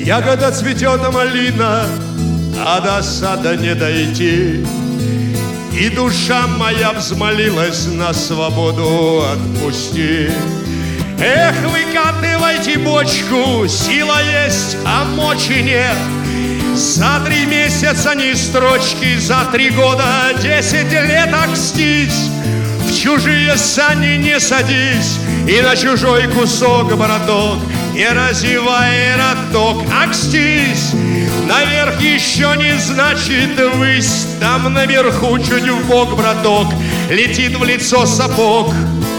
ягода цветет, малина, а до сада не дойти. И душа моя взмолилась на свободу отпусти. Эх, выкатывайте бочку, сила есть, а мочи нет. За 3 месяца ни строчки, за 3 года 10 лет окстись. В чужие сани не садись, и на чужой кусок, браток, не разевай роток, окстись. Наверх еще не значит высь, там наверху чуть вбок, браток, летит в лицо сапог.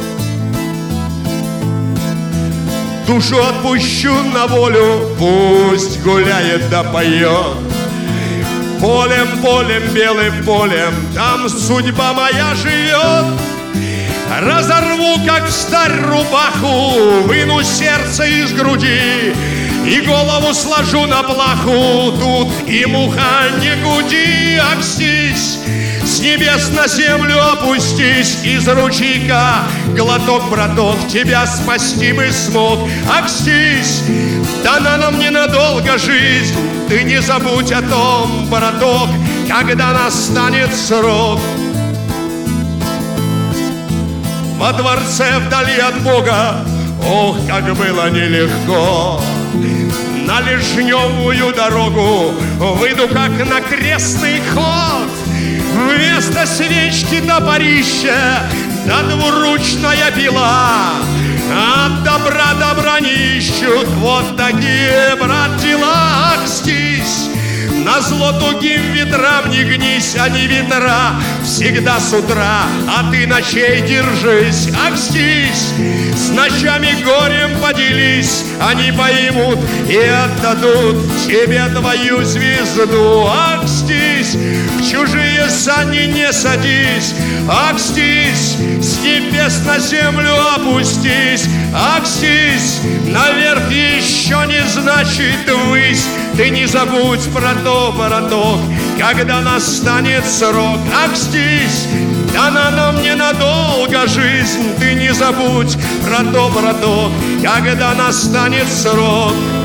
Душу отпущу на волю, пусть гуляет да поет. Полем, полем, белым полем, там судьба моя живет. Разорву, как в старь, рубаху, выну сердце из груди и голову сложу на плаху. Тут и муха не гуди, окстись. С небес на землю опустись, из ручейка глоток, браток, тебя спасти бы смог. Окстись, дана нам ненадолго жизнь, ты не забудь о том, браток, когда настанет срок. Во дворце вдали от Бога, ох, как было нелегко. На лежневую дорогу выйду, как на крестный ход. Вместо свечки топорища, да двуручная пила. От добра добра не ищут, вот такие, брат, дела. Окстись, назло тугим ветрам не гнись, они ветра всегда с утра, а ты ночей держись. Окстись, с ночами горем поделись, они поймут и отдадут тебе твою звезду. Окстись, в чужие сани не садись, окстись, с небес на землю опустись. Окстись, наверх еще не значит высь, ты не забудь про то, браток, когда настанет срок. Окстись, дана нам ненадолго жизнь, ты не забудь про то, браток, когда настанет срок.